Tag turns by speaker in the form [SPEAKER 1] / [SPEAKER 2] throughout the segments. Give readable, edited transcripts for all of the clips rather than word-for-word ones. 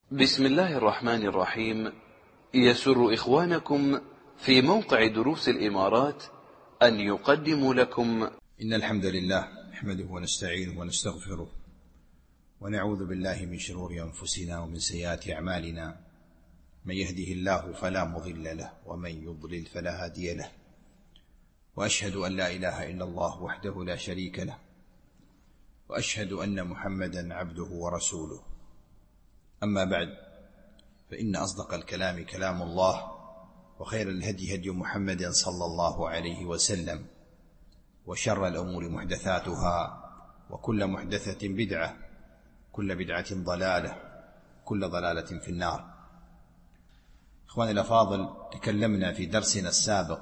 [SPEAKER 1] بسم الله الرحمن الرحيم. يسر إخوانكم في موقع دروس الإمارات أن يقدموا لكم
[SPEAKER 2] إن الحمد لله نحمده ونستعينه ونستغفره ونعوذ بالله من شرور أنفسنا ومن سيئات أعمالنا. من يهده الله فلا مضل له ومن يضلل فلا هادي له، وأشهد أن لا إله إلا الله وحده لا شريك له، وأشهد أن محمدا عبده ورسوله. أما بعد، فإن أصدق الكلام كلام الله، وخير الهدي هدي محمد صلى الله عليه وسلم، وشر الأمور محدثاتها، وكل محدثة بدعة، كل بدعة ضلالة، كل ضلالة في النار. إخواني الأفاضل، تكلمنا في درسنا السابق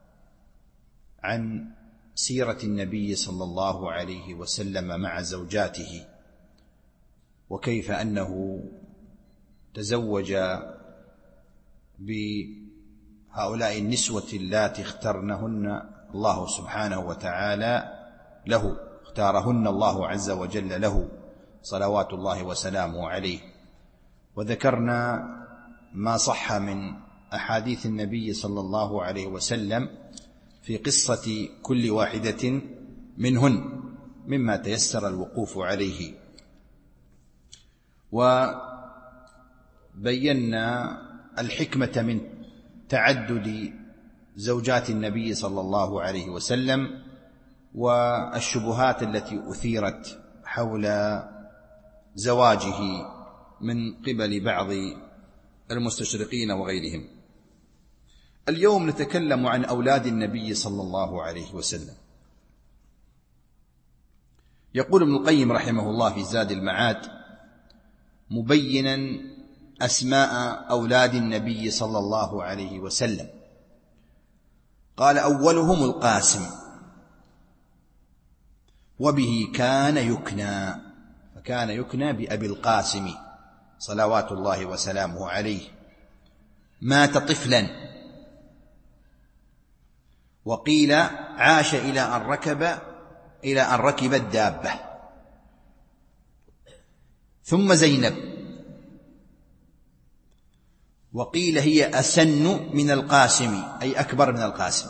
[SPEAKER 2] عن سيرة النبي صلى الله عليه وسلم مع زوجاته، وكيف أنه تزوج بهؤلاء النسوة اللاتي اخترنهن الله سبحانه وتعالى له، اختارهن الله عز وجل له صلوات الله وسلامه عليه. وذكرنا ما صح من أحاديث النبي صلى الله عليه وسلم في قصة كل واحدة منهن مما تيسر الوقوف عليه، وبينا الحكمة من تعدد زوجات النبي صلى الله عليه وسلم، والشبهات التي أثيرت حول زواجه من قبل بعض المستشرقين وغيرهم. اليوم نتكلم عن أولاد النبي صلى الله عليه وسلم. يقول ابن القيم رحمه الله في زاد المعاد مبينا أسماء أولاد النبي صلى الله عليه وسلم، قال: أولهم القاسم، وبه كان يكنى، فكان يكنى بأبي القاسم صلوات الله وسلامه عليه. مات طفلا، وقيل عاش إلى أن ركب الدابة. ثم زينب، وقيل هي أسن من القاسم أي أكبر من القاسم.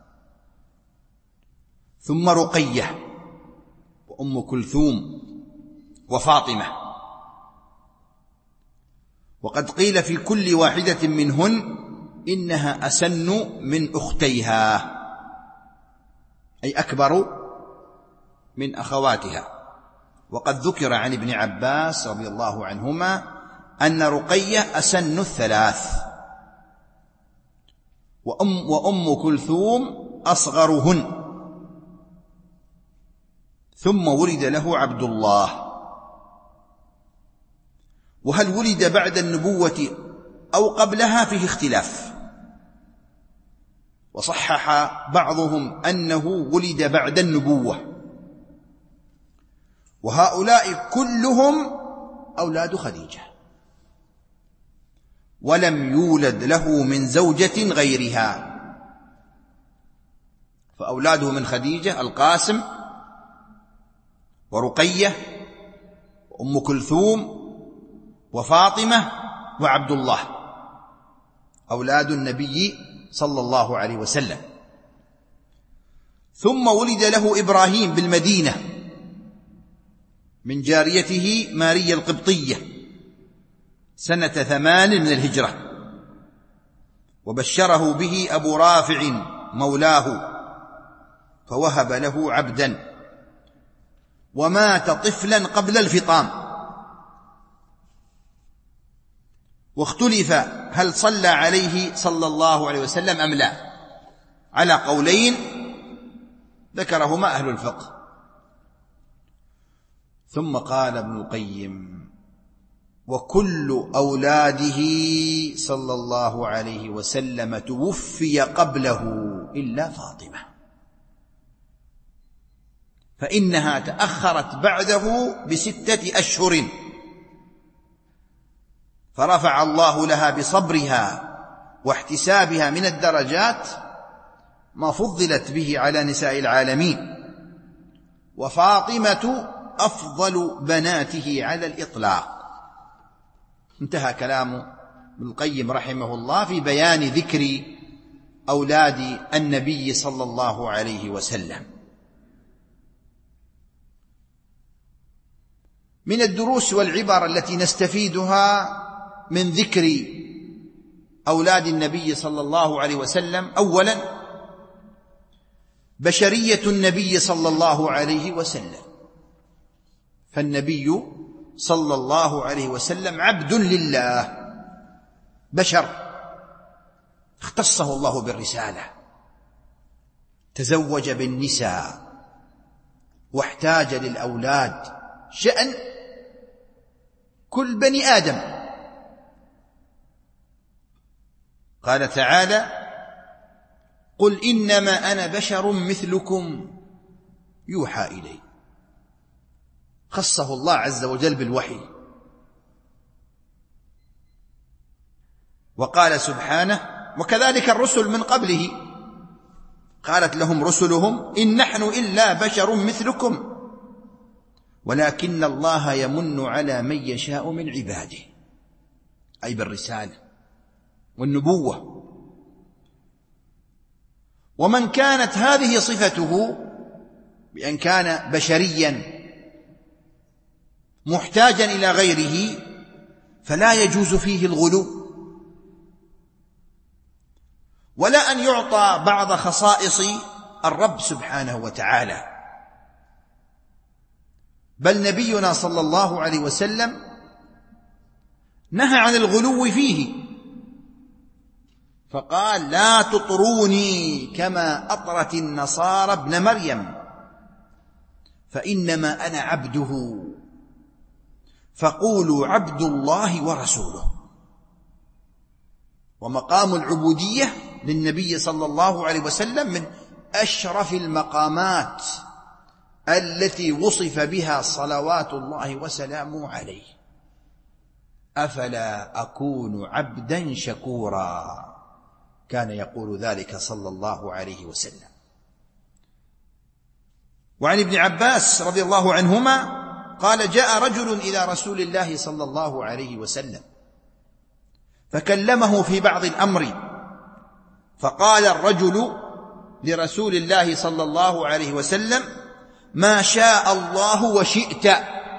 [SPEAKER 2] ثم رقية، وأم كلثوم، وفاطمة. وقد قيل في كل واحدة منهن إنها أسن من أختيها أي أكبر من أخواتها. وقد ذكر عن ابن عباس رضي الله عنهما أن رقية أسن الثلاث، وأم كلثوم أصغرهن. ثم ولد له عبد الله. وهل ولد بعد النبوة أو قبلها فيه اختلاف، وصحح بعضهم أنه ولد بعد النبوة. وهؤلاء كلهم أولاد خديجة، ولم يولد له من زوجة غيرها، فأولاده من خديجة القاسم ورقية وأم كلثوم وفاطمة وعبد الله، أولاد النبي صلى الله عليه وسلم. ثم ولد له إبراهيم بالمدينة من جاريته ماريا القبطية سنة 8 من الهجرة، وبشره به أبو رافع مولاه فوهب له عبدا، ومات طفلا قبل الفطام. واختلف هل صلى عليه صلى الله عليه وسلم أم لا، على قولين ذكرهما أهل الفقه. ثم قال ابن القيم: وكل أولاده صلى الله عليه وسلم توفي قبله إلا فاطمة، فإنها تأخرت بعده ب6 أشهر، فرفع الله لها بصبرها واحتسابها من الدرجات ما فضلت به على نساء العالمين. وفاطمة أفضل بناته على الإطلاق، انتهى كلام ابن القيم رحمه الله في بيان ذكر أولاد النبي صلى الله عليه وسلم. من الدروس والعبر التي نستفيدها من ذكر أولاد النبي صلى الله عليه وسلم: أولا، بشرية النبي صلى الله عليه وسلم، فالنبي صلى الله عليه وسلم عبد لله، بشر اختصه الله بالرسالة، تزوج بالنساء واحتاج للأولاد، شأن كل بني آدم. قال تعالى: قل إنما أنا بشر مثلكم يوحى إلي. خصه الله عز وجل بالوحي. وقال سبحانه: وكذلك الرسل من قبله قالت لهم رسلهم إن نحن إلا بشر مثلكم ولكن الله يمن على من يشاء من عباده، أي بالرسالة والنبوة. ومن كانت هذه صفته بأن كان بشريا محتاجا إلى غيره فلا يجوز فيه الغلو، ولا أن يعطى بعض خصائص الرب سبحانه وتعالى. بل نبينا صلى الله عليه وسلم نهى عن الغلو فيه، فقال: لا تطروني كما أطرت النصارى ابن مريم فإنما أنا عبده فقولوا عبد الله ورسوله. ومقام العبودية للنبي صلى الله عليه وسلم من أشرف المقامات التي وصف بها صلوات الله وسلامه عليه. أفلا أكون عبدا شكورا، كان يقول ذلك صلى الله عليه وسلم. وعن ابن عباس رضي الله عنهما قال: جاء رجل إلى رسول الله صلى الله عليه وسلم فكلمه في بعض الأمر، فقال الرجل لرسول الله صلى الله عليه وسلم: ما شاء الله وشئت.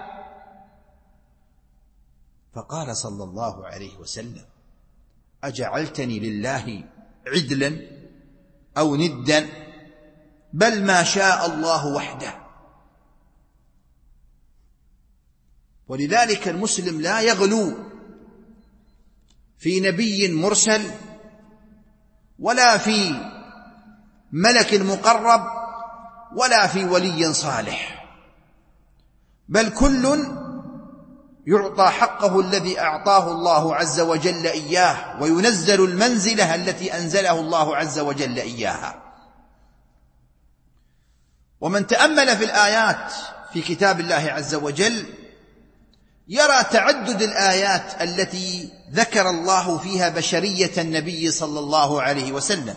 [SPEAKER 2] فقال صلى الله عليه وسلم: أجعلتني لله عدلا أو ندا؟ بل ما شاء الله وحده. ولذلك المسلم لا يغلو في نبي مرسل ولا في ملك مقرب ولا في ولي صالح، بل كل يعطى حقه الذي أعطاه الله عز وجل إياه، وينزل المنزلة التي أنزله الله عز وجل إياها. ومن تأمل في الآيات في كتاب الله عز وجل يرى تعدد الآيات التي ذكر الله فيها بشرية النبي صلى الله عليه وسلم،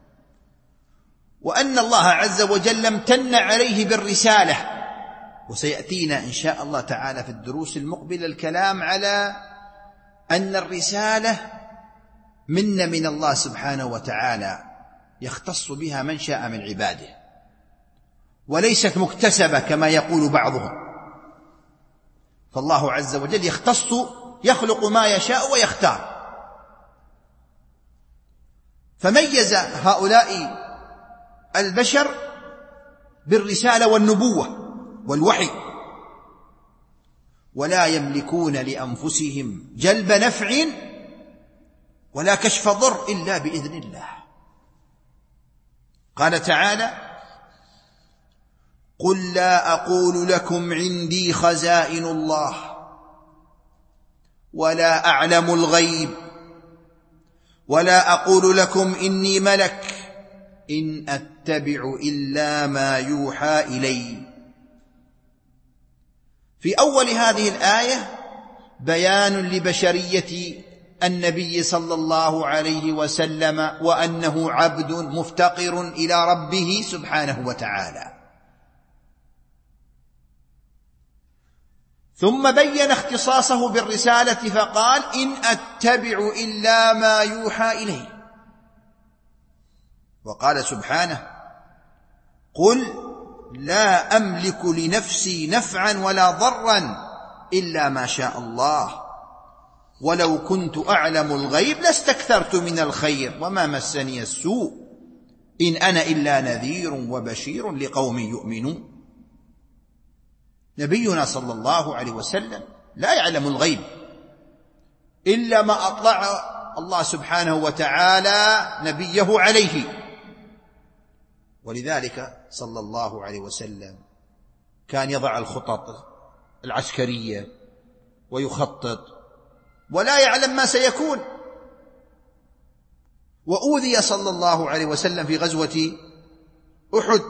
[SPEAKER 2] وأن الله عز وجل امتن عليه بالرسالة. وسيأتينا إن شاء الله تعالى في الدروس المقبلة الكلام على أن الرسالة منة من الله سبحانه وتعالى يختص بها من شاء من عباده، وليست مكتسبة كما يقول بعضهم. فالله عز وجل يختص، يخلق ما يشاء ويختار. فميز هؤلاء البشر بالرسالة والنبوة والوحي، ولا يملكون لأنفسهم جلب نفع ولا كشف ضر إلا بإذن الله. قال تعالى: قل لا أقول لكم عندي خزائن الله ولا أعلم الغيب ولا أقول لكم إني ملك إن أتبع إلا ما يوحى إلي. في أول هذه الآية بيان لبشرية النبي صلى الله عليه وسلم، وأنه عبد مفتقر إلى ربه سبحانه وتعالى. ثم بين اختصاصه بالرسالة فقال: إن أتبع إلا ما يوحى إلي. وقال سبحانه: قل لا أملك لنفسي نفعا ولا ضرا إلا ما شاء الله ولو كنت أعلم الغيب لاستكثرت من الخير وما مسني السوء إن أنا إلا نذير وبشير لقوم يؤمنون. نبينا صلى الله عليه وسلم لا يعلم الغيب إلا ما أطلع الله سبحانه وتعالى نبيه عليه، ولذلك صلى الله عليه وسلم كان يضع الخطط العسكرية ويخطط ولا يعلم ما سيكون. وأوذي صلى الله عليه وسلم في غزوة أحد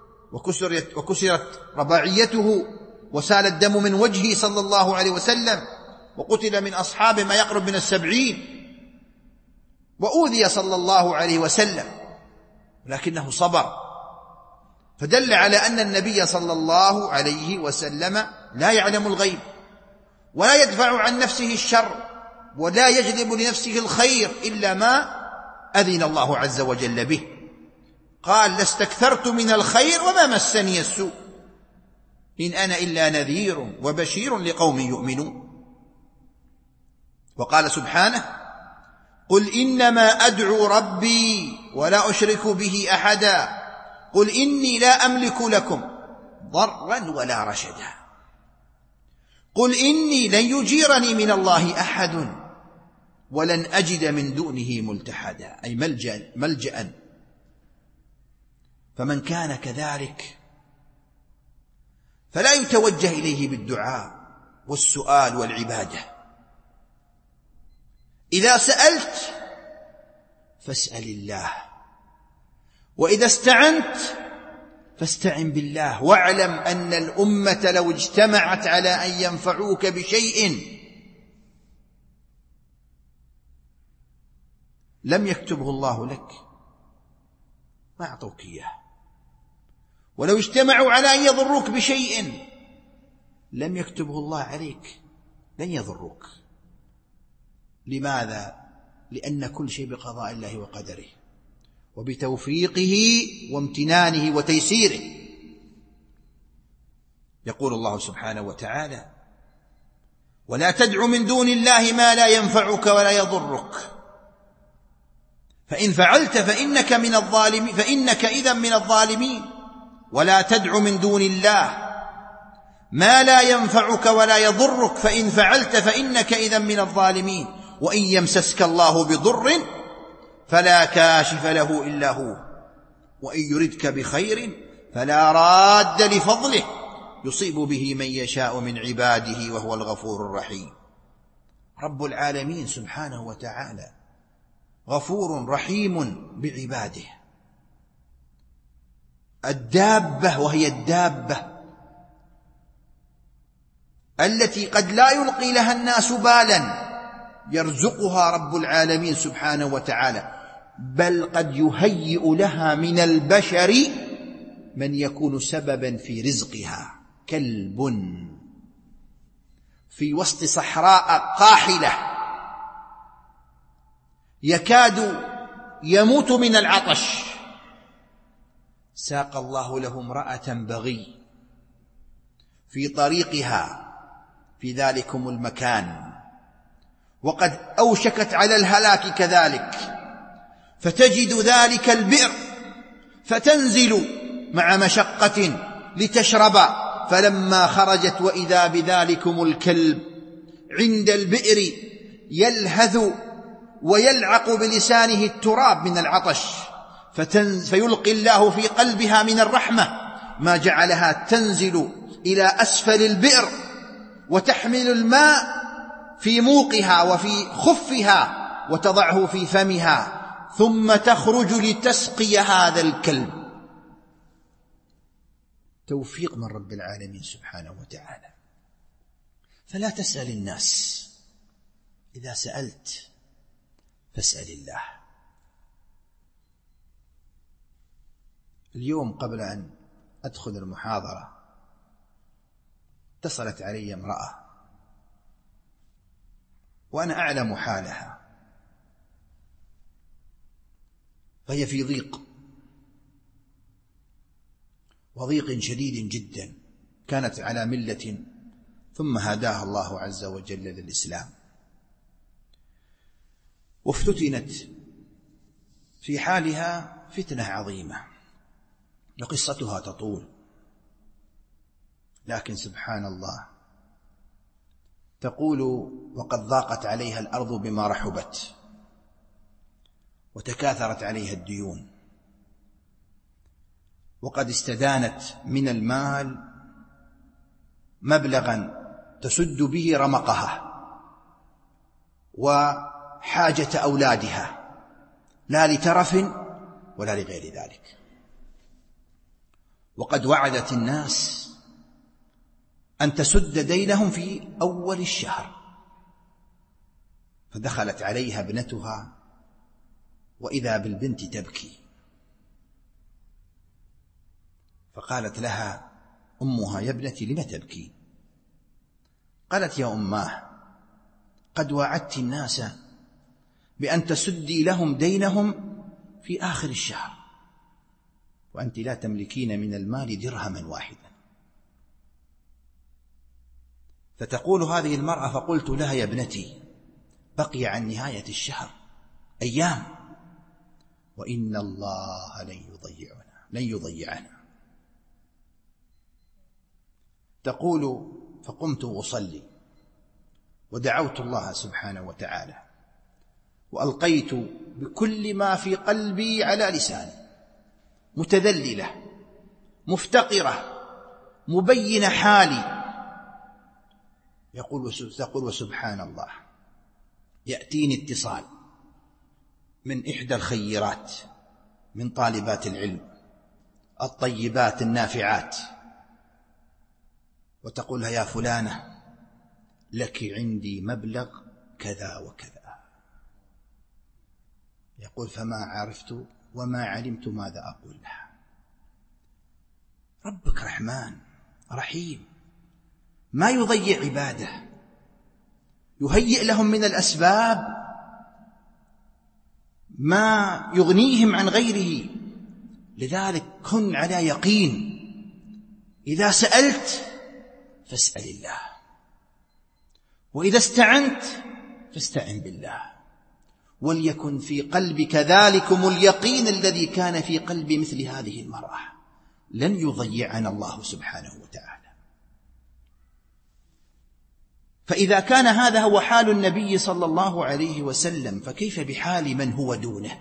[SPEAKER 2] وكسرت رباعيته وسال الدم من وجهه صلى الله عليه وسلم، وقتل من أصحابه ما يقرب من 70. وأوذي صلى الله عليه وسلم لكنه صبر، فدل على أن النبي صلى الله عليه وسلم لا يعلم الغيب ولا يدفع عن نفسه الشر ولا يجلب لنفسه الخير إلا ما أذن الله عز وجل به. قال: لاستكثرت من الخير وما مسني السوء إن أنا إلا نذير وبشير لقوم يؤمنون. وقال سبحانه: قل إنما أدعو ربي ولا أشرك به أحدا قل إني لا أملك لكم ضرا ولا رشدا قل إني لن يجيرني من الله أحد ولن أجد من دونه ملتحدا، أي ملجأ. فمن كان كذلك فلا يتوجه إليه بالدعاء والسؤال والعبادة. إذا سألت فاسأل الله، وإذا استعنت فاستعن بالله، واعلم أن الأمة لو اجتمعت على أن ينفعوك بشيء لم يكتبه الله لك ما أعطوك إياه، ولو اجتمعوا على أن يضروك بشيء لم يكتبه الله عليك لن يضروك. لماذا؟ لأن كل شيء بقضاء الله وقدره وبتوفيقه وامتنانه وتيسيره. يقول الله سبحانه وتعالى: ولا تدع من دون الله ما لا ينفعك ولا يضرك فإن فعلت فإنك إذا من الظالمين. ولا تدع من دون الله ما لا ينفعك ولا يضرك فإن فعلت فإنك إذا من الظالمين. وإن يمسسك الله بضر فلا كاشف له إلا هو وإن يردك بخير فلا راد لفضله يصيب به من يشاء من عباده وهو الغفور الرحيم. رب العالمين سبحانه وتعالى غفور رحيم بعباده. الدابة، وهي الدابة التي قد لا يلقي لها الناس بالا، يرزقها رب العالمين سبحانه وتعالى، بل قد يهيئ لها من البشر من يكون سببا في رزقها. كلب في وسط صحراء قاحلة يكاد يموت من العطش، ساق الله له امرأة بغي في طريقها في ذلكم المكان وقد أوشكت على الهلاك كذلك، فتجد ذلك البئر فتنزل مع مشقة لتشرب، فلما خرجت وإذا بذلكم الكلب عند البئر يلهث ويلعق بلسانه التراب من العطش، فيلقي الله في قلبها من الرحمة ما جعلها تنزل إلى أسفل البئر وتحمل الماء في موقها وفي خفها وتضعه في فمها ثم تخرج لتسقي هذا الكلب. توفيق من رب العالمين سبحانه وتعالى. فلا تسأل الناس، إذا سألت فاسأل الله. اليوم قبل أن أدخل المحاضرة اتصلت علي امرأة وأنا أعلم حالها، فهي في ضيق، وضيق شديد جدا، كانت على ملة ثم هداها الله عز وجل للإسلام، وافتتنت في حالها فتنة عظيمة، وقصتها تطول، لكن سبحان الله تقول: وقد ضاقت عليها الأرض بما رحبت، وتكاثرت عليها الديون، وقد استدانت من المال مبلغا تسد به رمقها وحاجة أولادها، لا لترف ولا لغير ذلك، وقد وعدت الناس أن تسد دينهم في أول الشهر، فدخلت عليها ابنتها وإذا بالبنت تبكي، فقالت لها أمها: يا ابنتي لم تبكي؟ قالت: يا أماه، قد وعدت الناس بأن تسدي لهم دينهم في آخر الشهر، وأنت لا تملكين من المال درهما واحدا. فتقول هذه المرأة: فقلت لها: يا ابنتي، بقي عن نهاية الشهر أيام، وإن الله لن يضيعنا. تقول: فقمت أصلي ودعوت الله سبحانه وتعالى، وألقيت بكل ما في قلبي على لساني، متذللة مفتقرة مبين حالي. تقول: وسبحان الله، يأتيني اتصال من إحدى الخيرات من طالبات العلم الطيبات النافعات، وتقول لها: يا فلانة، لك عندي مبلغ كذا وكذا. يقول: فما عرفت وما علمت ماذا أقول لها. ربك رحمن رحيم، ما يضيع عباده، يهيئ لهم من الأسباب ما يغنيهم عن غيره. لذلك كن على يقين، إذا سألت فاسأل الله، وإذا استعنت فاستعن بالله، وليكن في قلبك ذلكم اليقين الذي كان في قلب مثل هذه المرأة. لن يضيعنا الله سبحانه وتعالى. فإذا كان هذا هو حال النبي صلى الله عليه وسلم، فكيف بحال من هو دونه،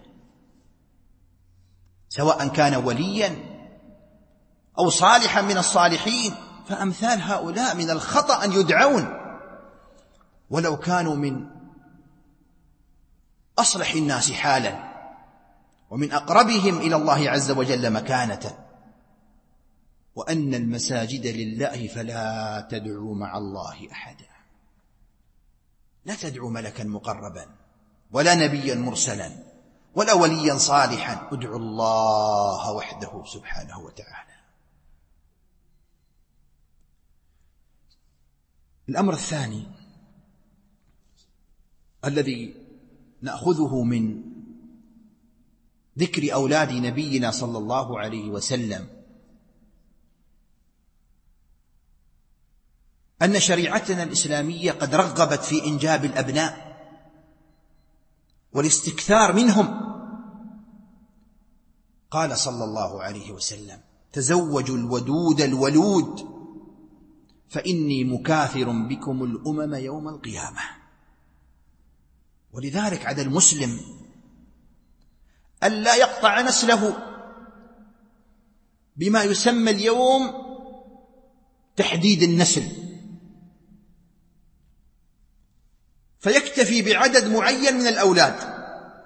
[SPEAKER 2] سواء كان وليا أو صالحا من الصالحين؟ فأمثال هؤلاء من الخطأ أن يدعون، ولو كانوا من أصلح الناس حالا ومن أقربهم إلى الله عز وجل مكانة. وأن المساجد لله فلا تدعوا مع الله أحدا. لا تدعوا ملكا مقربا ولا نبيا مرسلا ولا وليا صالحا، ادعوا الله وحده سبحانه وتعالى. الأمر الثاني الذي نأخذه من ذكر أولاد نبينا صلى الله عليه وسلم أن شريعتنا الإسلامية قد رغبت في إنجاب الأبناء والاستكثار منهم. قال صلى الله عليه وسلم: تزوجوا الودود الولود فإني مكاثر بكم الأمم يوم القيامة. ولذلك على المسلم ألا يقطع نسله بما يسمى اليوم تحديد النسل، فيكتفي بعدد معين من الأولاد.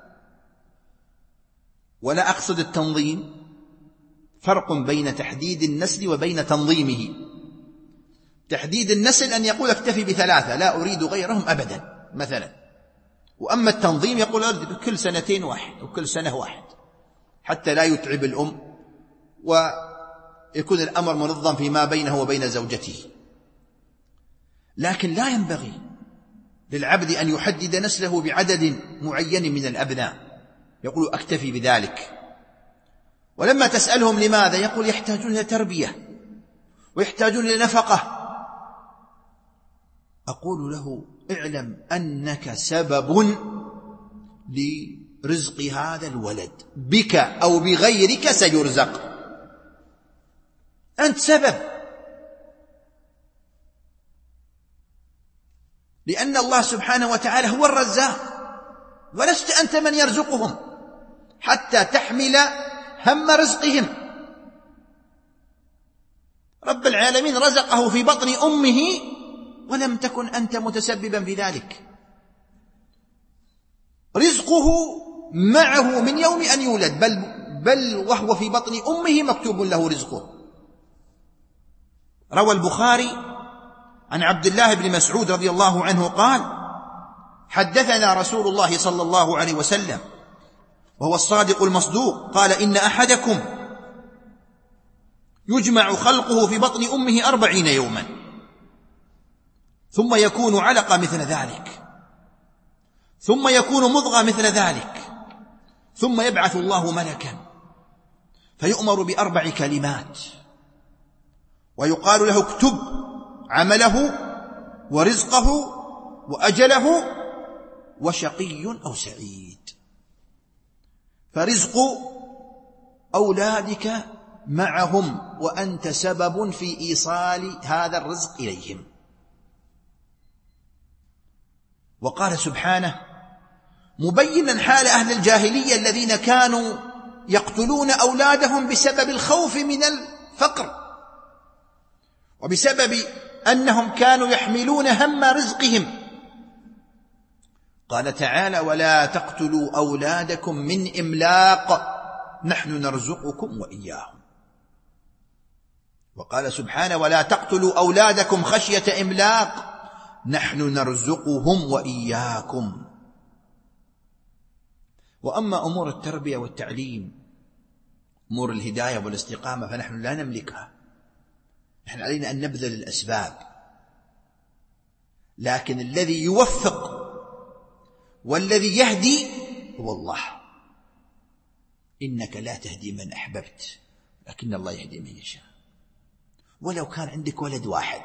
[SPEAKER 2] ولا أقصد التنظيم، فرق بين تحديد النسل وبين تنظيمه. تحديد النسل أن يقول اكتفي ب3 لا أريد غيرهم أبدا مثلا. وأما التنظيم يقول كل 2 واحد وكل سنة واحد، حتى لا يتعب الأم ويكون الأمر منظم فيما بينه وبين زوجته. لكن لا ينبغي للعبد أن يحدد نسله بعدد معين من الأبناء، يقول أكتفي بذلك. ولما تسألهم لماذا، يقول يحتاجون إلى تربية ويحتاجون إلى نفقة. أقول له اعلم أنك سبب لرزق هذا الولد، بك أو بغيرك سيرزق، أنت سبب، لأن الله سبحانه وتعالى هو الرزاق، ولست أنت من يرزقهم حتى تحمل هم رزقهم. رب العالمين رزقه في بطن أمه ولم تكن أنت متسببا في ذلك، رزقه معه من يوم أن يولد، بل وهو في بطن أمه مكتوب له رزقه. روى البخاري عن عبد الله بن مسعود رضي الله عنه قال: حدثنا رسول الله صلى الله عليه وسلم وهو الصادق المصدوق قال: إن أحدكم يجمع خلقه في بطن أمه 40 يوما ثم يكون علقة مثل ذلك ثم يكون مضغة مثل ذلك ثم يبعث الله ملكا فيؤمر ب4 كلمات ويقال له: اكتب عمله ورزقه وأجله وشقي أو سعيد. فرزق أولادك معهم وأنت سبب في إيصال هذا الرزق إليهم. وقال سبحانه مبينا حال أهل الجاهلية الذين كانوا يقتلون أولادهم بسبب الخوف من الفقر وبسبب أنهم كانوا يحملون هم رزقهم. قال تعالى: ولا تقتلوا أولادكم من إملاق نحن نرزقكم وإياهم. وقال سبحانه: ولا تقتلوا أولادكم خشية إملاق نحن نرزقهم وإياكم. وأما أمور التربية والتعليم، أمور الهداية والاستقامة، فنحن لا نملكها، نحن علينا أن نبذل الأسباب، لكن الذي يوفق والذي يهدي هو الله. إنك لا تهدي من أحببت لكن الله يهدي من يشاء. ولو كان عندك ولد واحد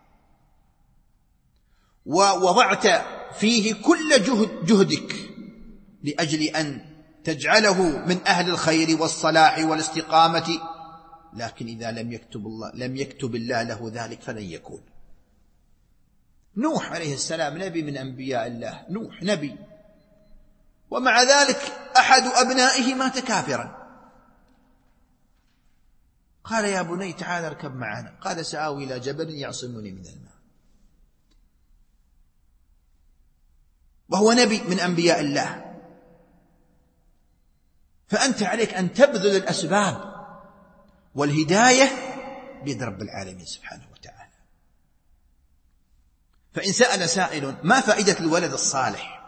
[SPEAKER 2] ووضعت فيه كل جهدك لأجل أن تجعله من أهل الخير والصلاح والاستقامة، لكن إذا لم يكتب الله له ذلك فلن يكون. نوح عليه السلام نبي من أنبياء الله، نوح نبي، ومع ذلك أحد أبنائه مات كافرا. قال: يا بني تعال اركب معنا. قال: سآوي إلى جبل يعصمني من الماء. وهو نبي من أنبياء الله. فأنت عليك أن تبذل الأسباب، والهداية بيد رب العالمين سبحانه وتعالى. فإن سأل سائل: ما فائدة الولد الصالح؟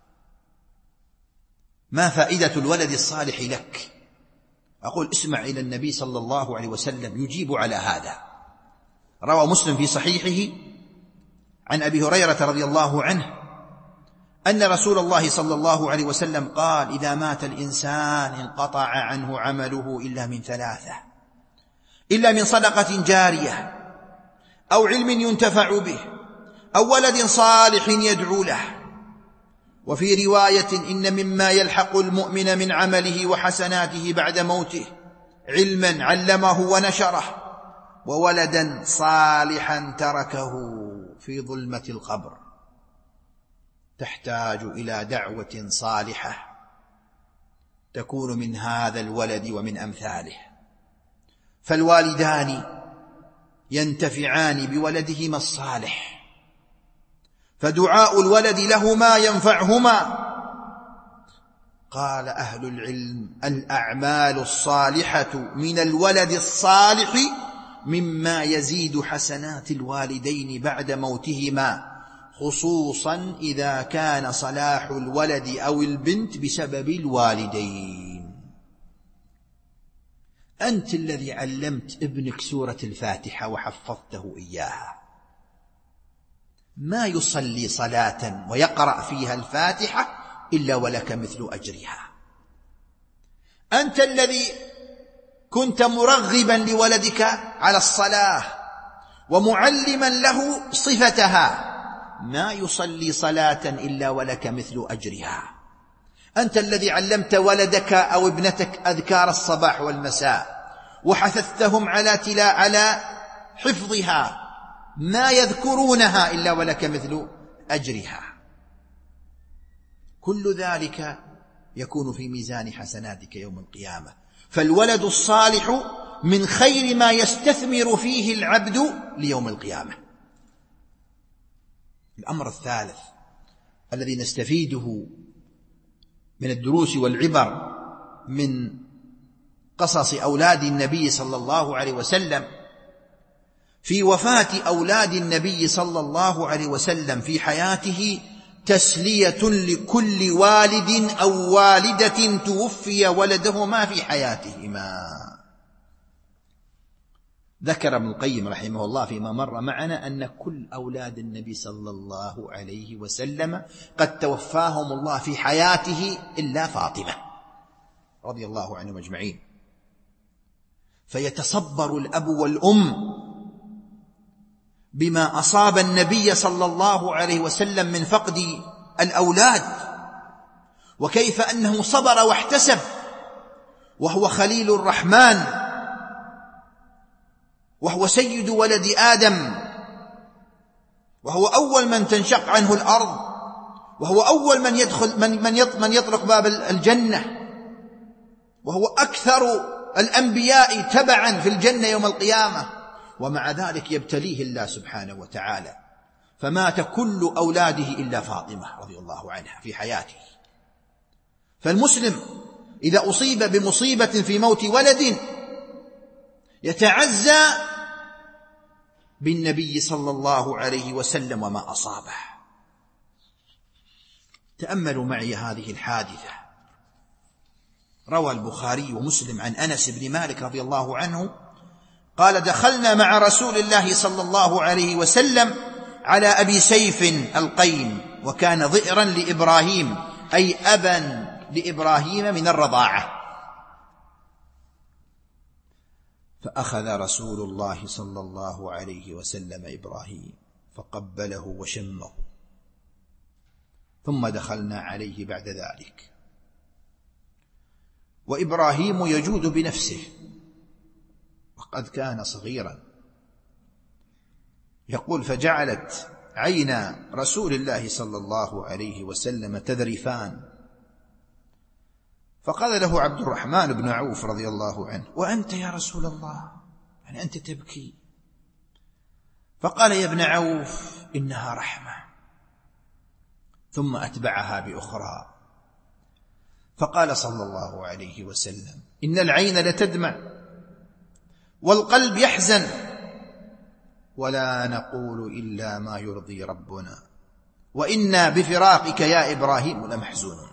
[SPEAKER 2] ما فائدة الولد الصالح لك؟ أقول: اسمع إلى النبي صلى الله عليه وسلم يجيب على هذا. روى مسلم في صحيحه عن أبي هريرة رضي الله عنه أن رسول الله صلى الله عليه وسلم قال: إذا مات الإنسان انقطع عنه عمله إلا من 3: إلا من صدقة جارية أو علم ينتفع به أو ولد صالح يدعو له. وفي رواية: إن مما يلحق المؤمن من عمله وحسناته بعد موته علما علمه ونشره وولدا صالحا تركه في ظلمة القبر. تحتاج إلى دعوة صالحة تكون من هذا الولد ومن أمثاله. فالوالدان ينتفعان بولدهما الصالح، فدعاء الولد لهما ينفعهما. قال أهل العلم: الأعمال الصالحة من الولد الصالح مما يزيد حسنات الوالدين بعد موتهما، خصوصا إذا كان صلاح الولد أو البنت بسبب الوالدين. أنت الذي علمت ابنك سورة الفاتحة وحفظته إياها، ما يصلي صلاة ويقرأ فيها الفاتحة إلا ولك مثل أجرها. أنت الذي كنت مرغبا لولدك على الصلاة ومعلما له صفتها، ما يصلي صلاة إلا ولك مثل أجرها. أنت الذي علمت ولدك أو ابنتك أذكار الصباح والمساء وحثثتهم على حفظها، ما يذكرونها إلا ولك مثل أجرها. كل ذلك يكون في ميزان حسناتك يوم القيامة. فالولد الصالح من خير ما يستثمر فيه العبد ليوم القيامة. الأمر الثالث الذي نستفيده من الدروس والعبر من قصص أولاد النبي صلى الله عليه وسلم، في وفاة أولاد النبي صلى الله عليه وسلم في حياته تسلية لكل والد أو والدة توفي ولدهما في حياتهما. ذكر ابن القيم رحمه الله فيما مر معنا أن كل أولاد النبي صلى الله عليه وسلم قد توفاهم الله في حياته إلا فاطمة رضي الله عنهم أجمعين. فيتصبر الأب والأم بما أصاب النبي صلى الله عليه وسلم من فقد الأولاد، وكيف أنه صبر واحتسب وهو خليل الرحمن، وهو سيد ولد آدم، وهو أول من تنشق عنه الأرض، وهو أول من يدخل من يطرق باب الجنة، وهو أكثر الأنبياء تبعا في الجنة يوم القيامة، ومع ذلك يبتليه الله سبحانه وتعالى. فمات كل أولاده إلا فاطمة رضي الله عنها في حياته. فالمسلم إذا أصيب بمصيبة في موت ولد يتعزى بالنبي صلى الله عليه وسلم وما أصابه. تأملوا معي هذه الحادثة. روى البخاري ومسلم عن أنس بن مالك رضي الله عنه قال: دخلنا مع رسول الله صلى الله عليه وسلم على أبي سيف القين، وكان ضئرا لإبراهيم، أي أبا لإبراهيم من الرضاعة. فأخذ رسول الله صلى الله عليه وسلم إبراهيم فقبله وشمه، ثم دخلنا عليه بعد ذلك وإبراهيم يجود بنفسه وقد كان صغيرا. يقول: فجعلت عينا رسول الله صلى الله عليه وسلم تذرفان، فقال له عبد الرحمن بن عوف رضي الله عنه: وأنت يا رسول الله، يعني أنت تبكي؟ فقال: يا ابن عوف، إنها رحمة. ثم أتبعها بأخرى، فقال صلى الله عليه وسلم: إن العين لتدمع والقلب يحزن، ولا نقول إلا ما يرضي ربنا، وإنا بفراقك يا إبراهيم لمحزونون.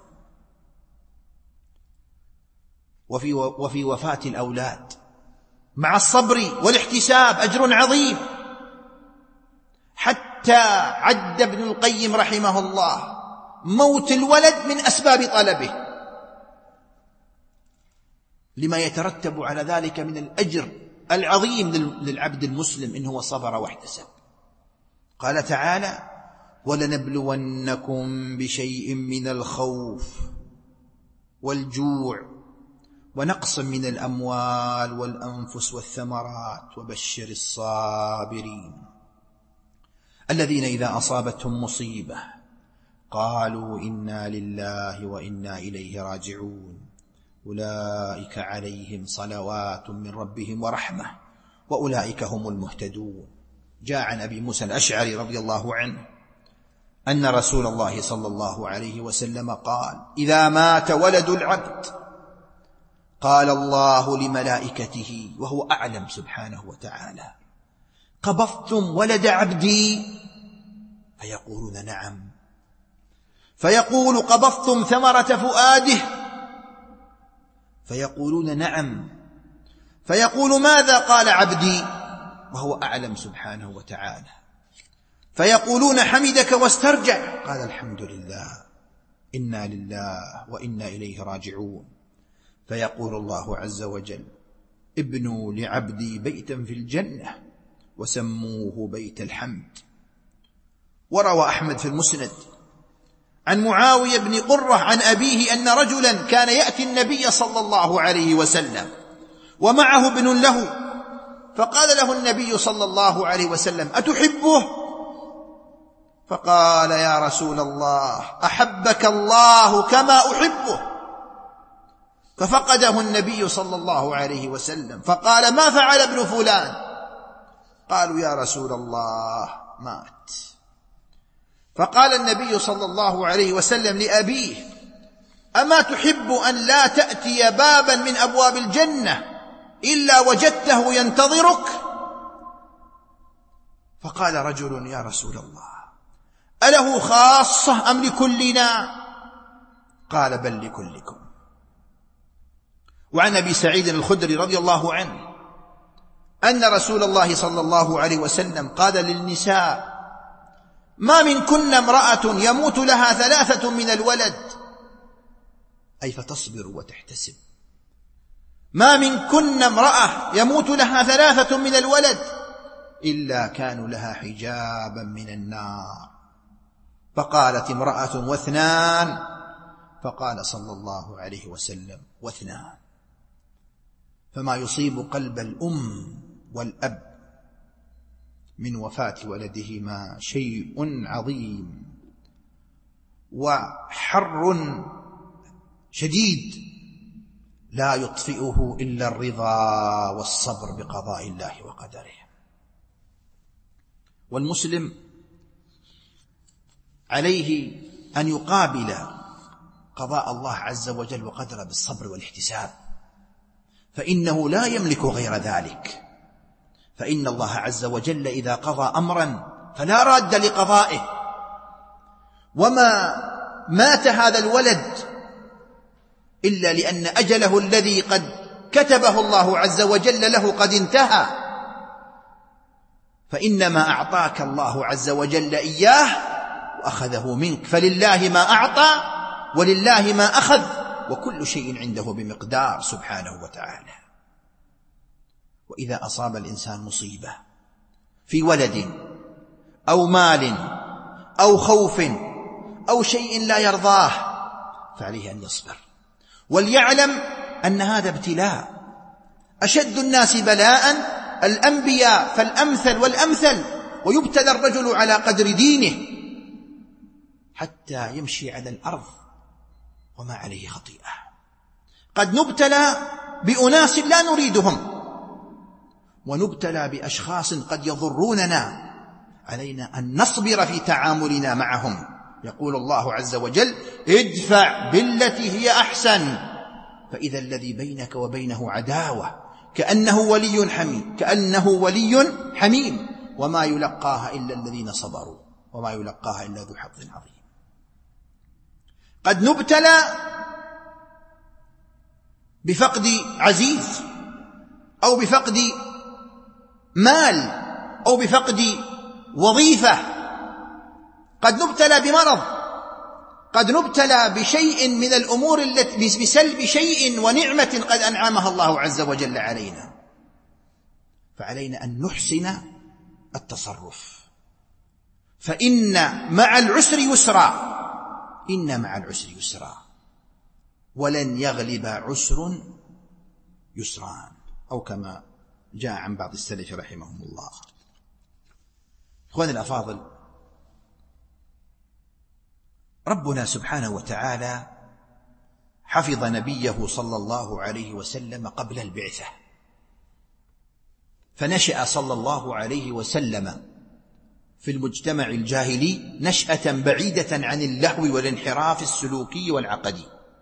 [SPEAKER 2] وفي وفاة الأولاد مع الصبر والاحتساب أجر عظيم، حتى عد ابن القيم رحمه الله موت الولد من أسباب طلبه، لما يترتب على ذلك من الأجر العظيم للعبد المسلم إن هو صبر واحتسب. قال تعالى: ولنبلونكم بشيء من الخوف والجوع ونقص من الأموال والأنفس والثمرات وبشر الصابرين الذين إذا أصابتهم مصيبة قالوا إنا لله وإنا إليه راجعون أولئك عليهم صلوات من ربهم ورحمة وأولئك هم المهتدون. جاء عن أبي موسى الأشعري رضي الله عنه أن رسول الله صلى الله عليه وسلم قال: إذا مات ولد العبد قال الله لملائكته وهو أعلم سبحانه وتعالى: قبضتم ولد عبدي؟ فيقولون: نعم. فيقول: قبضتم ثمرة فؤاده؟ فيقولون: نعم. فيقول: ماذا قال عبدي؟ وهو أعلم سبحانه وتعالى. فيقولون حمدك واسترجع. قال الحمد لله، إنا لله وإنا إليه راجعون. فيقول الله عز وجل: ابنوا لعبدي بيتا في الجنة وسموه بيت الحمد. وروى أحمد في المسند عن معاوية بن قرة عن أبيه أن رجلا كان يأتي النبي صلى الله عليه وسلم ومعه ابن له، فقال له النبي صلى الله عليه وسلم: أتحبه؟ فقال: يا رسول الله، أحبك الله كما أحبه. ففقده النبي صلى الله عليه وسلم، فقال: ما فعل ابن فلان؟ قالوا: يا رسول الله، مات. فقال النبي صلى الله عليه وسلم لأبيه: أما تحب أن لا تأتي بابا من أبواب الجنة إلا وجدته ينتظرك؟ فقال رجل: يا رسول الله، أله خاصة أم لكلنا؟ قال: بل لكلكم. وعن أبي سعيد الخدري رضي الله عنه أن رسول الله صلى الله عليه وسلم قال للنساء: ما منكن امرأة يموت لها 3 من الولد، أي فتصبر وتحتسب. ما منكن امرأة يموت لها 3 من الولد إلا كانوا لها حجابا من النار. فقالت امرأة: و2؟ فقال صلى الله عليه وسلم: و2. فما يصيب قلب الأم والأب من وفاة ولدهما شيء عظيم وحر شديد لا يطفئه إلا الرضا والصبر بقضاء الله وقدره. والمسلم عليه أن يقابل قضاء الله عز وجل وقدره بالصبر والاحتساب، فإنه لا يملك غير ذلك. فإن الله عز وجل إذا قضى أمرا فلا راد لقضائه. وما مات هذا الولد إلا لأن أجله الذي قد كتبه الله عز وجل له قد انتهى. فإنما أعطاك الله عز وجل إياه وأخذه منك، فلله ما أعطى ولله ما أخذ، وكل شيء عنده بمقدار سبحانه وتعالى. وإذا أصاب الإنسان مصيبة في ولد أو مال أو خوف أو شيء لا يرضاه فعليه أن يصبر، وليعلم أن هذا ابتلاء. أشد الناس بلاء الأنبياء فالأمثل والأمثل، ويبتلى الرجل على قدر دينه حتى يمشي على الأرض وما عليه خطيئة. قد نبتلى بأناس لا نريدهم، ونبتلى بأشخاص قد يضروننا، علينا أن نصبر في تعاملنا معهم. يقول الله عز وجل: ادفع بالتي هي أحسن، فإذا الذي بينك وبينه عداوة كأنه ولي حميم، وما يلقاها إلا الذين صبروا وما يلقاها إلا ذو حظ عظيم. قد نبتلى بفقد عزيز أو بفقد مال أو بفقد وظيفة، قد نبتلى بمرض، قد نبتلى بشيء من الأمور التي بسلب شيء ونعمة قد أنعمها الله عز وجل علينا، فعلينا أن نحسن التصرف. فإن مع العسر يسرا، إن مع العسر يسرا، ولن يغلب عسر يسران، أو كما جاء عن بعض السلف رحمهم الله. أخواني الأفاضل، ربنا سبحانه وتعالى حفظ نبيه صلى الله عليه وسلم قبل البعثة، فنشأ صلى الله عليه وسلم في المجتمع الجاهلي نشأة بعيدة عن اللهو والانحراف السلوكي والعقدي،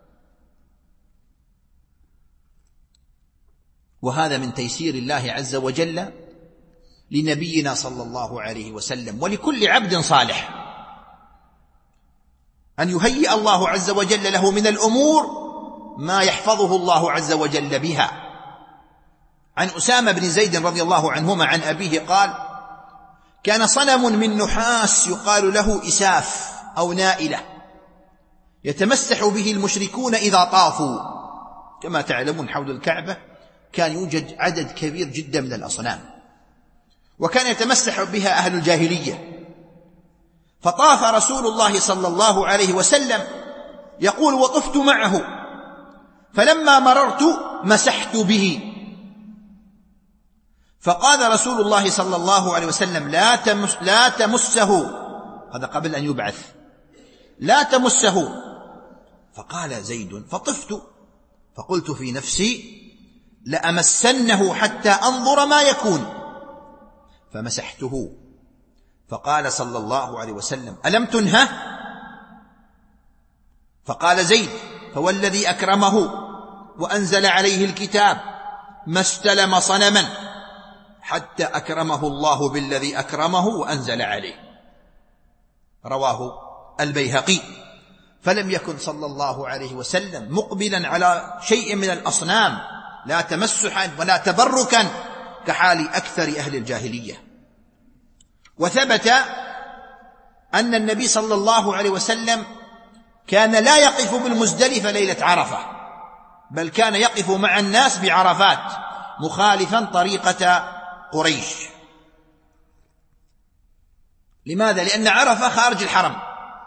[SPEAKER 2] وهذا من تيسير الله عز وجل لنبينا صلى الله عليه وسلم ولكل عبد صالح، أن يهيئ الله عز وجل له من الأمور ما يحفظه الله عز وجل بها. عن أسامة بن زيد رضي الله عنهما عن أبيه قال: كان صنم من نحاس يقال له إساف أو نائلة، يتمسح به المشركون إذا طافوا. كما تعلمون حول الكعبة كان يوجد عدد كبير جدا من الأصنام، وكان يتمسح بها أهل الجاهلية. فطاف رسول الله صلى الله عليه وسلم يقول: وطفت معه، فلما مررت مسحت به. فقال رسول الله صلى الله عليه وسلم: لا تمسه، هذا قبل أن يبعث، لا تمسه. فقال زيد: فطفت، فقلت في نفسي: لأمسنه حتى أنظر ما يكون، فمسحته. فقال صلى الله عليه وسلم: ألم تنهه؟ فقال زيد: فوالذي أكرمه وأنزل عليه الكتاب ما استلم صنما حتى أكرمه الله بالذي أكرمه وأنزل عليه. رواه البيهقي. فلم يكن صلى الله عليه وسلم مقبلا على شيء من الأصنام، لا تمسحا ولا تبركا كحال أكثر أهل الجاهلية. وثبت أن النبي صلى الله عليه وسلم كان لا يقف بالمزدلفة ليلة عرفة، بل كان يقف مع الناس بعرفات مخالفا طريقة قريش. لماذا؟ لأن عرفة خارج الحرم،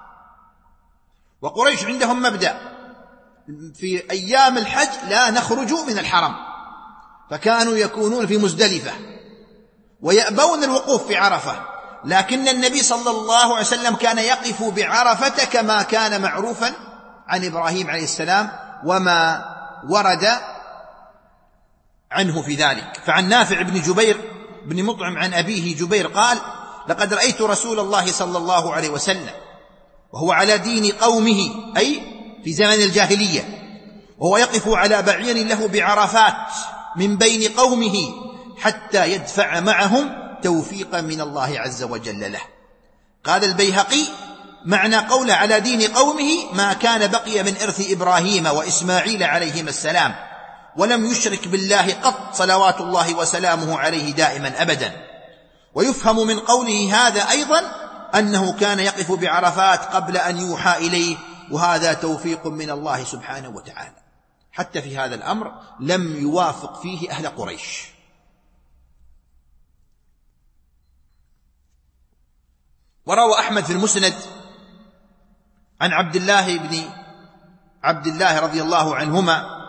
[SPEAKER 2] وقريش عندهم مبدأ في أيام الحج لا نخرج من الحرم، فكانوا يكونون في مزدلفة ويأبون الوقوف في عرفة. لكن النبي صلى الله عليه وسلم كان يقف بعرفة كما كان معروفا عن إبراهيم عليه السلام وما ورد عنه في ذلك. فعن نافع بن جبير بن مطعم عن أبيه جبير قال: لقد رأيت رسول الله صلى الله عليه وسلم وهو على دين قومه، أي في زمن الجاهلية، وهو يقف على بعير له بعرفات من بين قومه حتى يدفع معهم توفيقا من الله عز وجل له. قال البيهقي: معنى قوله على دين قومه ما كان بقي من إرث إبراهيم وإسماعيل عليهما السلام، ولم يشرك بالله قط صلوات الله وسلامه عليه دائما أبدا. ويفهم من قوله هذا أيضا أنه كان يقف بعرفات قبل أن يوحى إليه، وهذا توفيق من الله سبحانه وتعالى. حتى في هذا الأمر لم يوافق فيه أهل قريش. وروى أحمد في المسند عن عبد الله رضي الله عنهما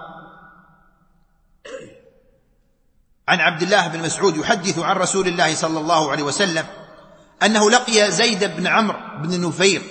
[SPEAKER 2] عن عبد الله بن مسعود يحدث عن رسول الله صلى الله عليه وسلم أنه لقي زيد بن عمرو بن نفير.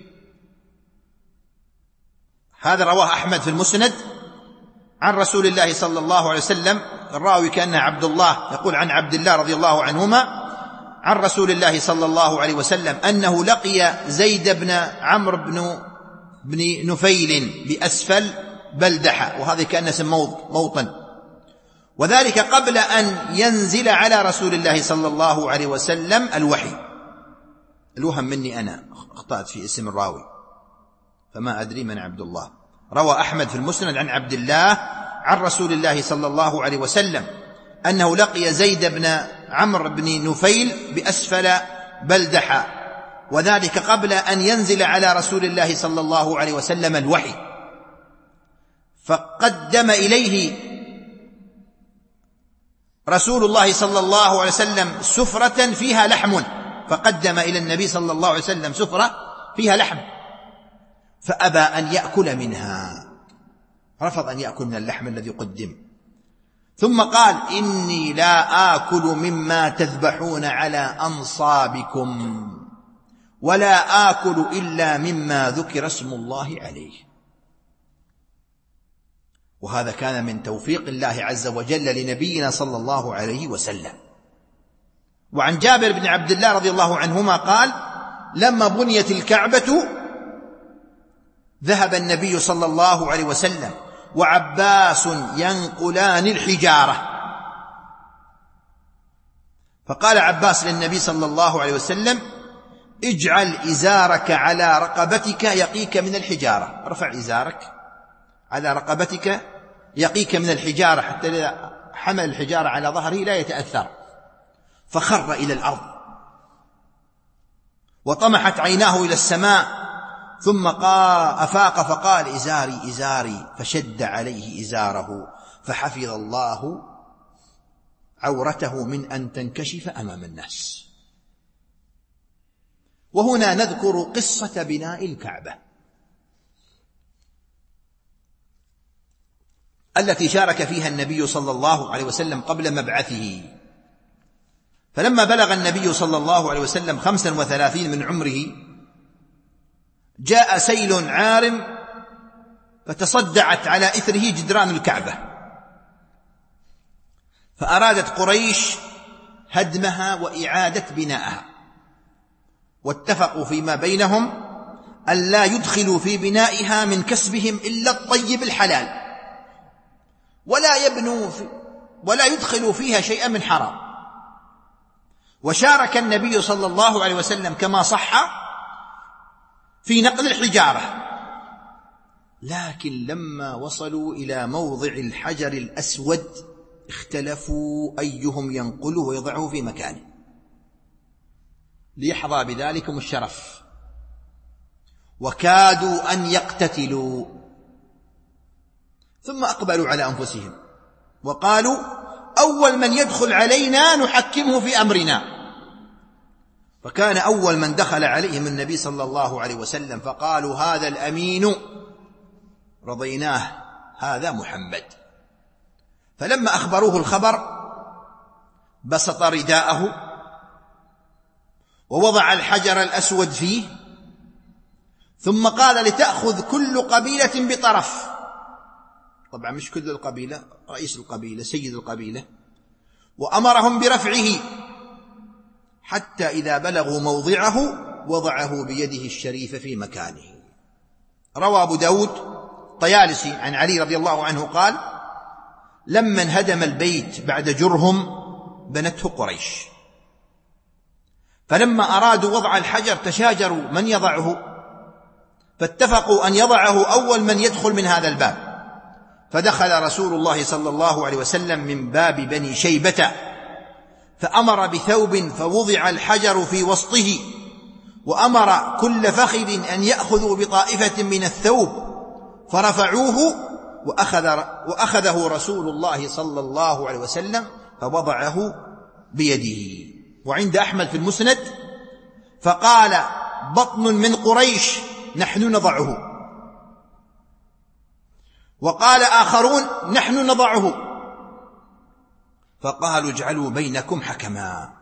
[SPEAKER 2] هذا رواه أحمد في المسند عن رسول الله صلى الله عليه وسلم. الراوي كأنه عبد الله، يقول عن عبد الله رضي الله عنهما عن رسول الله صلى الله عليه وسلم أنه لقي زيد بن عمرو بن نفيل بأسفل بلدحة، وهذا كان اسم موطن، وذلك قبل أن ينزل على رسول الله صلى الله عليه وسلم الوحي. الوهم مني أنا، أخطأت في اسم الراوي فما أدري من عبد الله. روى أحمد في المسند عن عبد الله عن رسول الله صلى الله عليه وسلم أنه لقي زيد بن عمرو بن نفيل بأسفل بلدحة، وذلك قبل أن ينزل على رسول الله صلى الله عليه وسلم الوحي. فقدم إليه رسول الله صلى الله عليه وسلم سفرة فيها لحم، فقدم إلى النبي صلى الله عليه وسلم سفرة فيها لحم، فأبى أن يأكل منها، رفض أن يأكل من اللحم الذي قدم. ثم قال: إني لا آكل مما تذبحون على أنصابكم، ولا آكل إلا مما ذكر اسم الله عليه. وهذا كان من توفيق الله عز وجل لنبينا صلى الله عليه وسلم. وعن جابر بن عبد الله رضي الله عنهما قال: لما بنيت الكعبة ذهب النبي صلى الله عليه وسلم وعباس ينقلان الحجارة، فقال عباس للنبي صلى الله عليه وسلم: اجعل إزارك على رقبتك يقيك من الحجارة، ارفع إزارك على رقبتك يقيك من الحجارة، حتى إذا حمل الحجارة على ظهره لا يتأثر. فخر إلى الأرض وطمحت عيناه إلى السماء، ثم أفاق فقال: إزاري إزاري، فشد عليه إزاره، فحفظ الله عورته من أن تنكشف أمام الناس. وهنا نذكر قصة بناء الكعبة التي شارك فيها النبي صلى الله عليه وسلم قبل مبعثه. فلما بلغ النبي صلى الله عليه وسلم 35 من عمره جاء سيل عارم فتصدعت على إثره جدران الكعبة، فأرادت قريش هدمها وإعادة بنائها، واتفقوا فيما بينهم أن لا يدخلوا في بنائها من كسبهم إلا الطيب الحلال، ولا يدخلوا فيها شيئا من حرام. وشارك النبي صلى الله عليه وسلم كما صح في نقل الحجارة، لكن لما وصلوا إلى موضع الحجر الأسود اختلفوا أيهم ينقله ويضعه في مكانه ليحظى بذلكم الشرف، وكادوا أن يقتتلوا. ثم أقبلوا على أنفسهم وقالوا: أول من يدخل علينا نحكمه في أمرنا. فكان أول من دخل عليهم النبي صلى الله عليه وسلم، فقالوا: هذا الأمين رضيناه، هذا محمد. فلما أخبروه الخبر بسط رداءه ووضع الحجر الأسود فيه، ثم قال: لتأخذ كل قبيلة بطرف. طبعا مش كل القبيلة، رئيس القبيلة سيد القبيلة، وأمرهم برفعه حتى إذا بلغوا موضعه وضعه بيده الشريفة في مكانه. روى أبو داود طيالسي عن علي رضي الله عنه قال: لما انهدم البيت بعد جرهم بنته قريش، فلما أرادوا وضع الحجر تشاجروا من يضعه، فاتفقوا أن يضعه أول من يدخل من هذا الباب. فدخل رسول الله صلى الله عليه وسلم من باب بني شيبة، فأمر بثوب فوضع الحجر في وسطه، وأمر كل فخذ أن يأخذوا بطائفة من الثوب، فرفعوه وأخذه رسول الله صلى الله عليه وسلم فوضعه بيده. وعند أحمد في المسند: فقال بطن من قريش نحن نضعه، وقال آخرون نحن نضعه، فقالوا: اجعلوا بينكم حكما.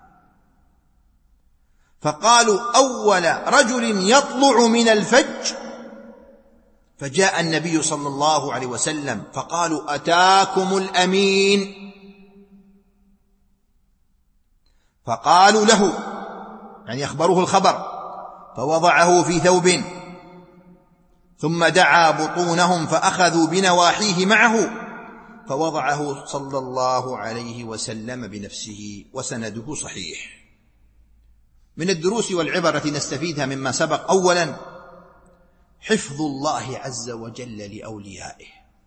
[SPEAKER 2] فقالوا: أول رجل يطلع من الفج. فجاء النبي صلى الله عليه وسلم فقالوا: أتاكم الأمين. فقالوا له، يعني أخبروه الخبر، فوضعه في ثوب، ثم دعا بطونهم فأخذوا بنواحيه معه، فوضعه صلى الله عليه وسلم بنفسه، وسنده صحيح. من الدروس والعبر التي نستفيدها مما سبق: أولا، حفظ الله عز وجل لأوليائه،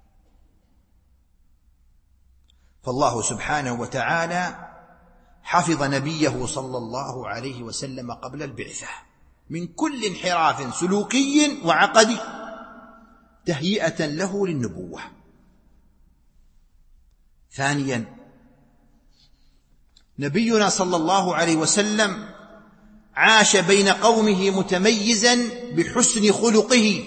[SPEAKER 2] فالله سبحانه وتعالى حفظ نبيه صلى الله عليه وسلم قبل البعثة من كل انحراف سلوكي وعقدي تهيئة له للنبوة. ثانيا، نبينا صلى الله عليه وسلم عاش بين قومه متميزا بحسن خلقه،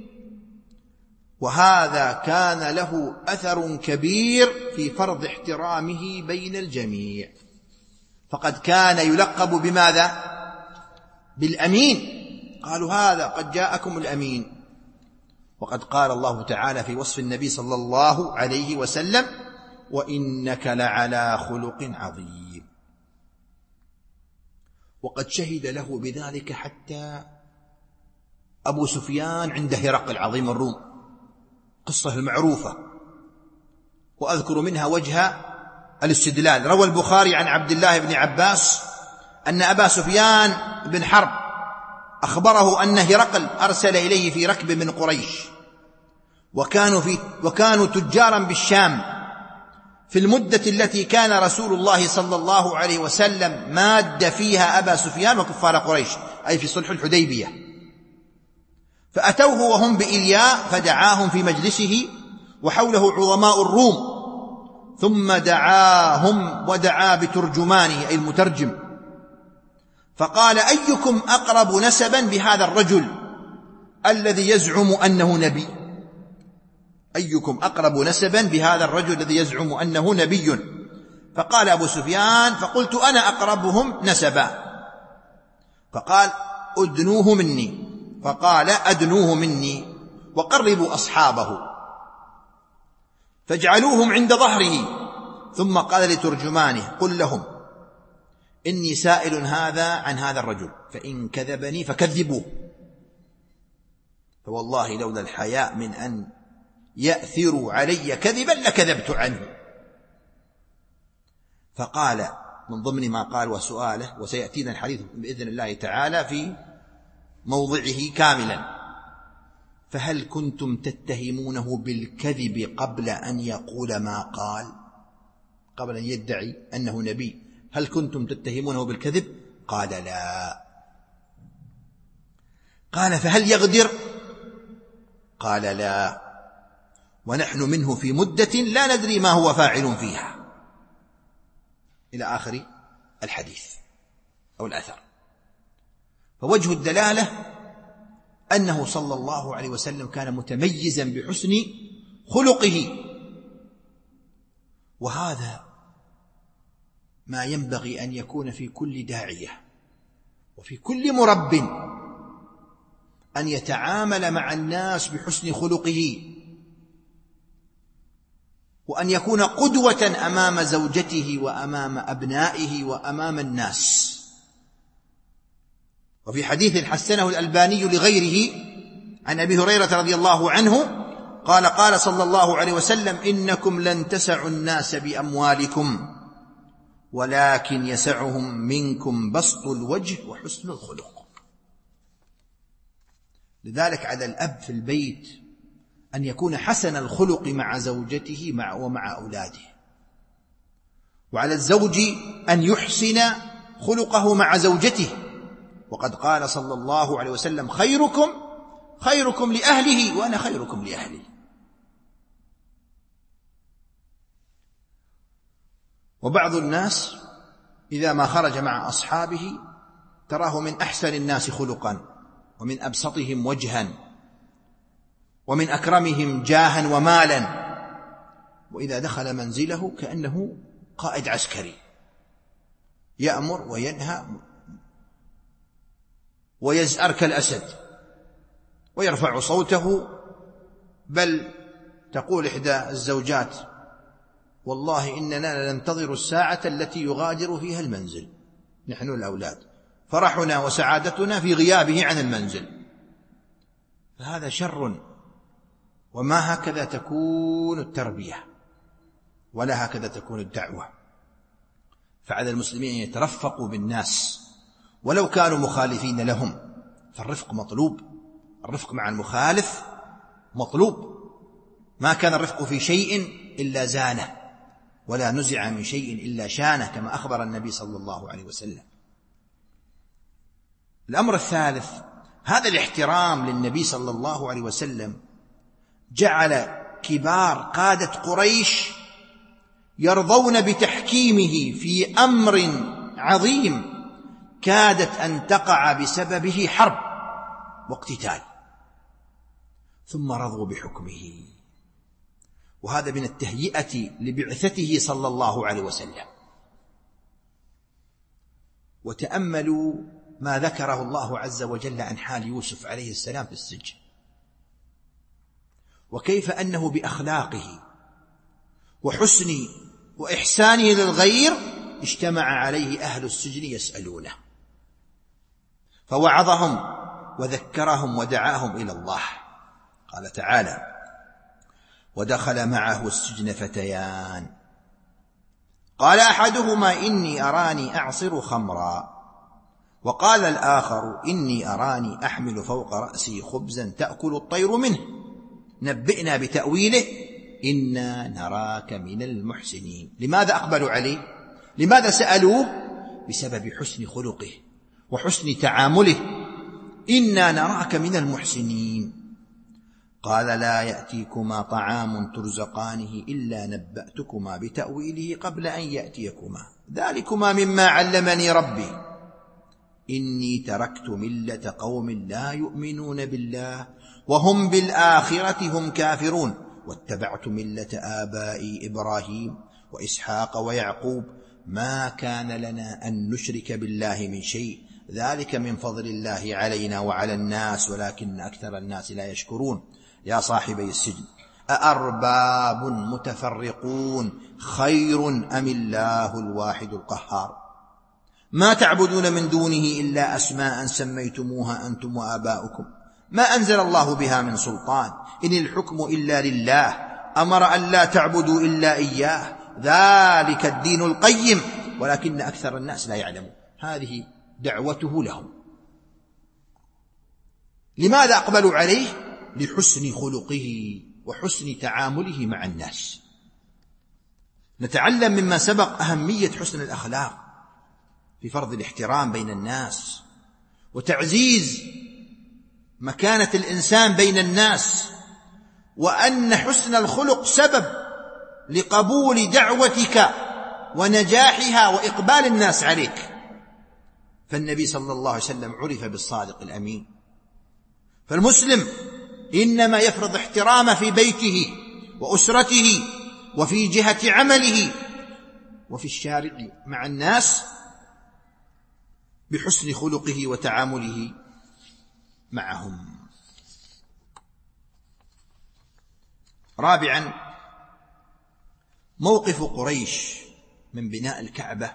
[SPEAKER 2] وهذا كان له أثر كبير في فرض احترامه بين الجميع، فقد كان يلقب بماذا؟ بالأمين. قالوا: هذا قد جاءكم الأمين. وقد قال الله تعالى في وصف النبي صلى الله عليه وسلم: وإنك لعلى خلق عظيم. وقد شهد له بذلك حتى أبو سفيان عند هرقل عظيم الروم، قصة المعروفة، وأذكر منها وجه الاستدلال. روى البخاري عن عبد الله بن عباس أن أبا سفيان بن حرب أخبره أن هرقل أرسل إليه في ركب من قريش، وكانوا تجارا بالشام في المدة التي كان رسول الله صلى الله عليه وسلم ماد فيها أبا سفيان وكفار قريش، أي في صلح الحديبية. فأتوه وهم بإلياء فدعاهم في مجلسه وحوله عظماء الروم، ثم دعاهم ودعا بترجمانه أي المترجم، فقال: أيكم أقرب نسبا بهذا الرجل الذي يزعم أنه نبي؟ أيكم أقرب نسبا بهذا الرجل الذي يزعم أنه نبي؟ فقال أبو سفيان: فقلت أنا أقربهم نسبا. فقال: أدنوه مني. فقال: أدنوه مني وقربوا أصحابه، فاجعلوهم عند ظهره. ثم قال لترجمانه: قل لهم إني سائل هذا عن هذا الرجل، فإن كذبني فكذبوه، فوالله لولا الحياء من أن يأثروا علي كذبا لكذبت عنه. فقال من ضمن ما قال وسؤاله، وسيأتينا الحديث بإذن الله تعالى في موضعه كاملا: فهل كنتم تتهمونه بالكذب قبل أن يقول ما قال، قبل أن يدعي أنه نبي؟ هل كنتم تتهمونه بالكذب؟ قال: لا. قال: فهل يغدر؟ قال: لا، ونحن منه في مدة لا ندري ما هو فاعل فيها، إلى آخر الحديث أو الأثر. فوجه الدلالة أنه صلى الله عليه وسلم كان متميزا بحسن خلقه، وهذا ما ينبغي أن يكون في كل داعية وفي كل مرب، أن يتعامل مع الناس بحسن خلقه، وأن يكون قدوة أمام زوجته وأمام أبنائه وأمام الناس. وفي حديث حسنه الألباني لغيره عن أبي هريرة رضي الله عنه قال: قال صلى الله عليه وسلم: إنكم لن تسعوا الناس بأموالكم، ولكن يسعهم منكم بسط الوجه وحسن الخلق. لذلك على الأب في البيت أن يكون حسن الخلق مع زوجته ومع أولاده، وعلى الزوج أن يحسن خلقه مع زوجته. وقد قال صلى الله عليه وسلم: خيركم لأهله وأنا خيركم لأهلي. وبعض الناس إذا ما خرج مع أصحابه تراه من أحسن الناس خلقا، ومن أبسطهم وجها، ومن أكرمهم جاها ومالا، وإذا دخل منزله كأنه قائد عسكري، يأمر وينهى ويزأر كالأسد ويرفع صوته. بل تقول إحدى الزوجات: والله إننا ننتظر الساعة التي يغادر فيها المنزل نحن الأولاد، فرحنا وسعادتنا في غيابه عن المنزل. فهذا شر، وما هكذا تكون التربية ولا هكذا تكون الدعوة. فعلى المسلمين أن يترفقوا بالناس ولو كانوا مخالفين لهم، فالرفق مطلوب، الرفق مع المخالف مطلوب. ما كان الرفق في شيء إلا زانه، ولا نزع من شيء إلا شانه، كما أخبر النبي صلى الله عليه وسلم. الأمر الثالث: هذا الاحترام للنبي صلى الله عليه وسلم جعل كبار قادة قريش يرضون بتحكيمه في أمر عظيم كادت أن تقع بسببه حرب واقتتال، ثم رضوا بحكمه. وهذا من التهيئة لبعثته صلى الله عليه وسلم. وتأملوا ما ذكره الله عز وجل عن حال يوسف عليه السلام في السجن، وكيف أنه بأخلاقه وحسن وإحسانه للغير اجتمع عليه أهل السجن يسألونه، فوعظهم وذكرهم ودعاهم إلى الله. قال تعالى: ودخل معه السجن فتيان قال أحدهما إني أراني أعصر خمرا، وقال الآخر إني أراني أحمل فوق رأسي خبزا تأكل الطير منه، نبئنا بتأويله إنا نراك من المحسنين. لماذا أقبلوا عليه؟ لماذا سألوه؟ بسبب حسن خلقه وحسن تعامله إنا نراك من المحسنين. قال لا يأتيكما طعام ترزقانه إلا نبأتكما بتأويله قبل أن يأتيكما ذلكما مما علمني ربي إني تركت ملة قوم لا يؤمنون بالله وهم بالآخرة هم كافرون واتبعت ملة آبائي إبراهيم وإسحاق ويعقوب ما كان لنا أن نشرك بالله من شيء ذلك من فضل الله علينا وعلى الناس ولكن أكثر الناس لا يشكرون. يا صاحبي السجن أأرباب متفرقون خير أم الله الواحد القهار ما تعبدون من دونه إلا أسماء سميتموها أنتم وآباؤكم ما أنزل الله بها من سلطان إن الحكم إلا لله أمر أن لا تعبدوا إلا إياه ذلك الدين القيم ولكن أكثر الناس لا يعلمون. هذه دعوته لهم. لماذا أقبلوا عليه؟ لحسن خلقه وحسن تعامله مع الناس. نتعلم مما سبق أهمية حسن الأخلاق في فرض الاحترام بين الناس وتعزيز مكانة الإنسان بين الناس، وأن حسن الخلق سبب لقبول دعوتك ونجاحها وإقبال الناس عليك. فالنبي صلى الله عليه وسلم عرف بالصادق الأمين. فالمسلم إنما يفرض احترامه في بيته وأسرته وفي جهة عمله وفي الشارع مع الناس بحسن خلقه وتعامله معهم. رابعا، موقف قريش من بناء الكعبة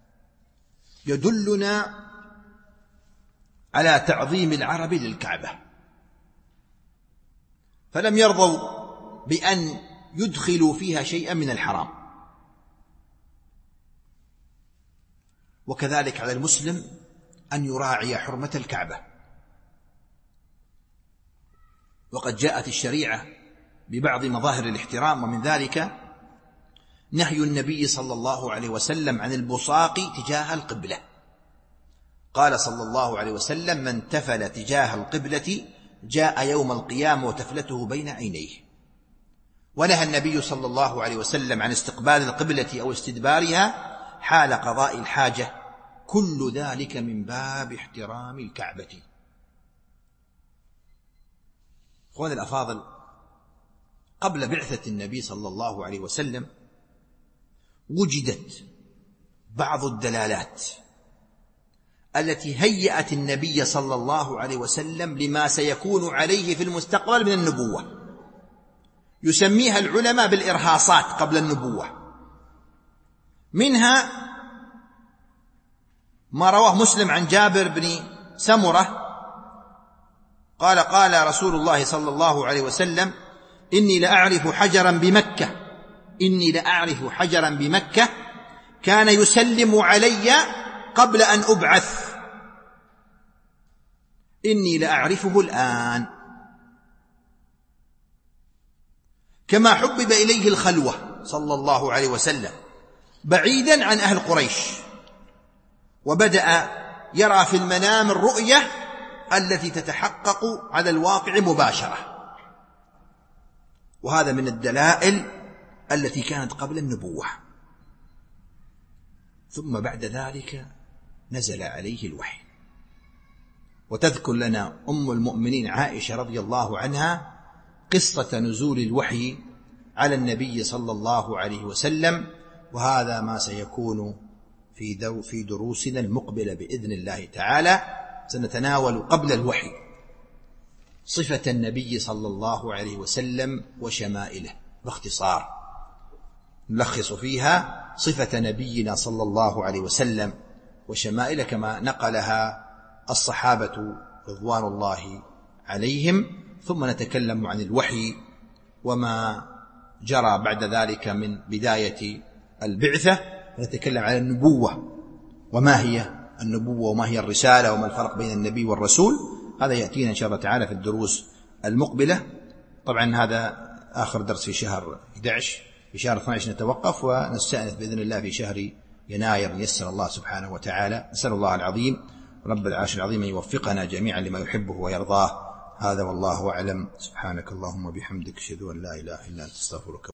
[SPEAKER 2] يدلنا على تعظيم العرب للكعبة، فلم يرضوا بأن يدخلوا فيها شيئا من الحرام. وكذلك على المسلم أن يراعي حرمة الكعبة. وقد جاءت الشريعة ببعض مظاهر الاحترام، ومن ذلك نهي النبي صلى الله عليه وسلم عن البصاق تجاه القبلة. قال صلى الله عليه وسلم: من تفل تجاه القبلة جاء يوم القيامة وتفلته بين عينيه. ونهى النبي صلى الله عليه وسلم عن استقبال القبلة أو استدبارها حال قضاء الحاجة، كل ذلك من باب احترام الكعبة. أخواني الأفاضل، قبل بعثة النبي صلى الله عليه وسلم وجدت بعض الدلالات التي هيأت النبي صلى الله عليه وسلم لما سيكون عليه في المستقبل من النبوة، يسميها العلماء بالإرهاصات قبل النبوة. منها ما رواه مسلم عن جابر بن سمرة قال: قال رسول الله صلى الله عليه وسلم: إني لأعرف حجرا بمكة كان يسلم علي قبل أن أبعث، إني لأعرفه الآن. كما حبب إليه الخلوة صلى الله عليه وسلم بعيدا عن أهل قريش، وبدأ يرى في المنام الرؤية التي تتحقق على الواقع مباشرة، وهذا من الدلائل التي كانت قبل النبوة. ثم بعد ذلك نزل عليه الوحي. وتذكر لنا أم المؤمنين عائشة رضي الله عنها قصة نزول الوحي على النبي صلى الله عليه وسلم، وهذا ما سيكون في دروسنا المقبلة بإذن الله تعالى. سنتناول قبل الوحي صفة النبي صلى الله عليه وسلم وشمائله باختصار، نلخص فيها صفة نبينا صلى الله عليه وسلم وشمائله كما نقلها الصحابة رضوان الله عليهم، ثم نتكلم عن الوحي وما جرى بعد ذلك من بداية البعثة، ونتكلم عن النبوة وما هي النبوة وما هي الرسالة وما الفرق بين النبي والرسول. هذا يأتينا إن شاء الله تعالى في الدروس المقبلة. طبعا هذا آخر درس في شهر 11. في شهر 12 نتوقف ونستأنف بإذن الله في شهر يناير، يسر الله سبحانه وتعالى. أسأل الله العظيم رب العرش العظيم أن يوفقنا جميعا لما يحبه ويرضاه. هذا والله أعلم. سبحانك اللهم وبحمدك، أشهد أن لا إله إلا أنت، أستغفرك.